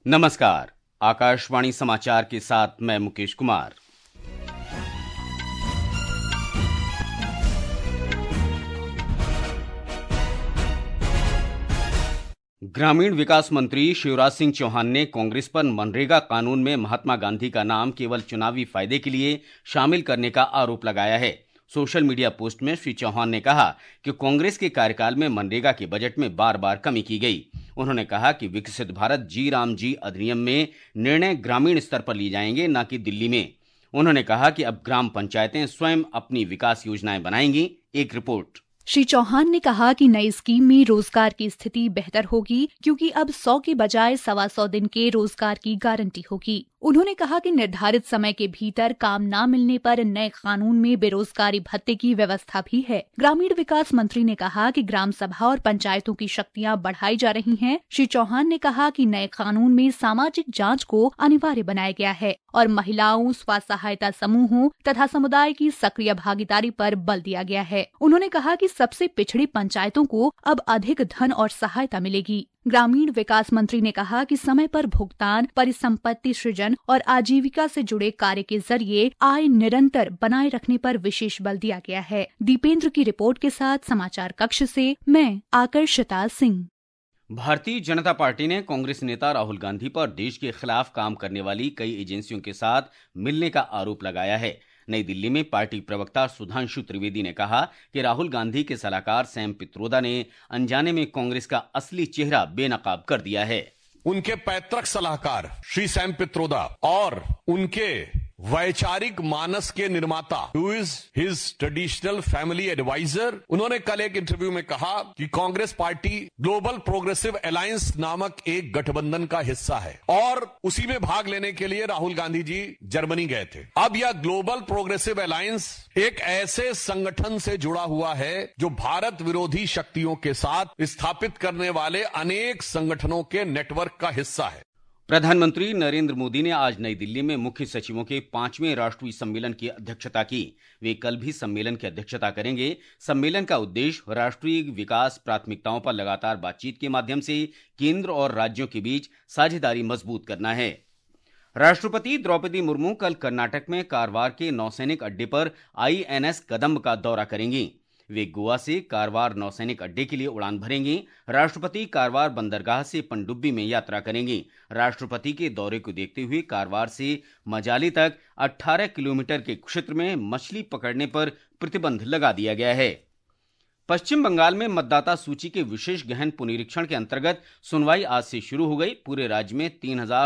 नमस्कार। आकाशवाणी समाचार के साथ मैं मुकेश कुमार। ग्रामीण विकास मंत्री शिवराज सिंह चौहान ने कांग्रेस पर मनरेगा कानून में महात्मा गांधी का नाम केवल चुनावी फायदे के लिए शामिल करने का आरोप लगाया है। सोशल मीडिया पोस्ट में श्री चौहान ने कहा कि कांग्रेस के कार्यकाल में मनरेगा के बजट में बार बार कमी की गई। उन्होंने कहा कि विकसित भारत जी राम जी अधिनियम में निर्णय ग्रामीण स्तर पर लिए जाएंगे, न कि दिल्ली में। उन्होंने कहा कि अब ग्राम पंचायतें स्वयं अपनी विकास योजनाएं बनाएंगी। एक रिपोर्ट। श्री चौहान ने कहा कि नई स्कीम में रोजगार की स्थिति बेहतर होगी, क्योंकि अब 100 के बजाय 125 दिन के रोजगार की गारंटी होगी। उन्होंने कहा कि निर्धारित समय के भीतर काम न मिलने पर नए कानून में बेरोजगारी भत्ते की व्यवस्था भी है। ग्रामीण विकास मंत्री ने कहा कि ग्राम सभा और पंचायतों की शक्तियां बढ़ाई जा रही हैं। श्री चौहान ने कहा कि नए कानून में सामाजिक जांच को अनिवार्य बनाया गया है और महिलाओं, स्व सहायता समूहों तथा समुदाय की सक्रिय भागीदारी पर बल दिया गया है। उन्होंने कहा कि सबसे पिछड़ी पंचायतों को अब अधिक धन और सहायता मिलेगी। ग्रामीण विकास मंत्री ने कहा कि समय पर भुगतान, परिसंपत्ति सृजन और आजीविका से जुड़े कार्य के जरिए आय निरंतर बनाए रखने पर विशेष बल दिया गया है। दीपेंद्र की रिपोर्ट के साथ समाचार कक्ष से मैं आकर्षिता सिंह। भारतीय जनता पार्टी ने कांग्रेस नेता राहुल गांधी पर देश के खिलाफ काम करने वाली कई एजेंसियों के साथ मिलने का आरोप लगाया है। नई दिल्ली में पार्टी प्रवक्ता सुधांशु त्रिवेदी ने कहा कि राहुल गांधी के सलाहकार सैम पित्रोदा ने अनजाने में कांग्रेस का असली चेहरा बेनकाब कर दिया है। उनके पैतृक सलाहकार श्री सैम पित्रोदा और उनके वैचारिक मानस के निर्माता who is his traditional family advisor, उन्होंने कल एक इंटरव्यू में कहा कि Congress party global progressive alliance नामक एक गठबंधन का हिस्सा है और उसी में भाग लेने के लिए राहुल गांधी जी जर्मनी गए थे। अब यह ग्लोबल प्रोग्रेसिव अलायंस एक ऐसे संगठन से जुड़ा हुआ है जो भारत विरोधी शक्तियों के साथ स्थापित करने वाले अनेक संगठनों के नेटवर्क का हिस्सा है। प्रधानमंत्री नरेंद्र मोदी ने आज नई दिल्ली में मुख्य सचिवों के 5वें राष्ट्रीय सम्मेलन की अध्यक्षता की। वे कल भी सम्मेलन की अध्यक्षता करेंगे। सम्मेलन का उद्देश्य राष्ट्रीय विकास प्राथमिकताओं पर लगातार बातचीत के माध्यम से केंद्र और राज्यों के बीच साझेदारी मजबूत करना है। राष्ट्रपति द्रौपदी मुर्मू कल कर्नाटक में कारवार के नौसैनिक अड्डे पर INS कदंब का दौरा करेंगी। वे गोवा से कारवार नौसैनिक अड्डे के लिए उड़ान भरेंगे। राष्ट्रपति कारवार बंदरगाह से पनडुब्बी में यात्रा करेंगे। राष्ट्रपति के दौरे को देखते हुए कारवार से मजाली तक 18 किलोमीटर के क्षेत्र में मछली पकड़ने पर प्रतिबंध लगा दिया गया है। पश्चिम बंगाल में मतदाता सूची के विशेष गहन पुनरीक्षण के अंतर्गत सुनवाई आज से शुरू हो गई। पूरे राज्य में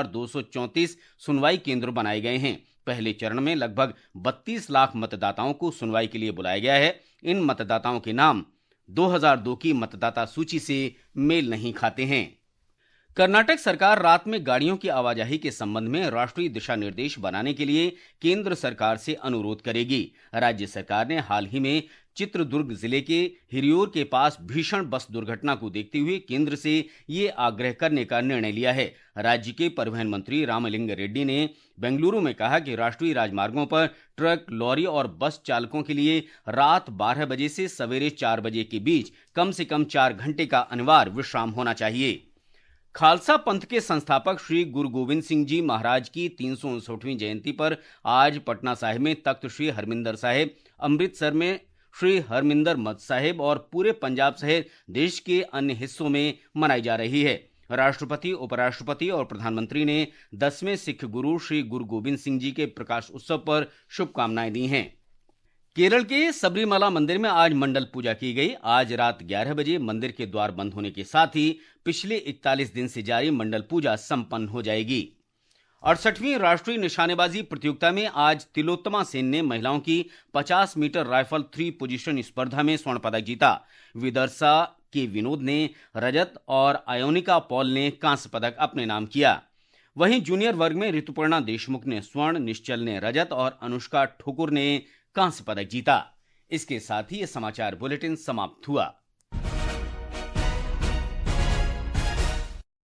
3234 सुनवाई केंद्र बनाए गए हैं। पहले चरण में लगभग 32 लाख मतदाताओं को सुनवाई के लिए बुलाया गया है। इन मतदाताओं के नाम 2002 की मतदाता सूची से मेल नहीं खाते हैं। कर्नाटक सरकार रात में गाड़ियों की आवाजाही के संबंध में राष्ट्रीय दिशा निर्देश बनाने के लिए केंद्र सरकार से अनुरोध करेगी। राज्य सरकार ने हाल ही में चित्रदुर्ग जिले के हिरियोर के पास भीषण बस दुर्घटना को देखते हुए केंद्र से ये आग्रह करने का निर्णय लिया है। राज्य के परिवहन मंत्री रामलिंग रेड्डी ने बेंगलुरु में कहा कि राष्ट्रीय राजमार्गों पर ट्रक, लॉरी और बस चालकों के लिए रात 12 बजे से सवेरे 4 बजे के बीच कम से कम 4 घंटे का अनिवार्य विश्राम होना चाहिए। खालसा पंथ के संस्थापक श्री गुरु गोविंद सिंह जी महाराज की 359वीं जयंती पर आज पटना साहिब में तख्त श्री हरमिंदर साहिब, अमृतसर में श्री हरमिंदर मद साहिब और पूरे पंजाब सहित देश के अन्य हिस्सों में मनाई जा रही है। राष्ट्रपति, उपराष्ट्रपति और प्रधानमंत्री ने 10वें सिख गुरु श्री गुरु गोविंद सिंह जी के प्रकाश उत्सव पर शुभकामनाएं दी हैं। केरल के सबरीमला मंदिर में आज मंडल पूजा की गई। आज रात 11 बजे मंदिर के द्वार बंद होने के साथ ही पिछले 41 दिन से जारी मंडल पूजा संपन्न हो जाएगी। 68वीं राष्ट्रीय निशानेबाजी प्रतियोगिता में आज तिलोत्तमा सेन ने महिलाओं की 50 मीटर राइफल 3 पोजीशन स्पर्धा में स्वर्ण पदक जीता। विदर्सा के विनोद ने रजत और आयोनिका पॉल ने कांस्य पदक अपने नाम किया। वहीं जूनियर वर्ग में ऋतुपर्णा देशमुख ने स्वर्ण, निश्चल ने रजत और अनुष्का ठुकुर ने कांस्य पदक जीता। इसके साथ ही यह समाचार बुलेटिन समाप्त हुआ।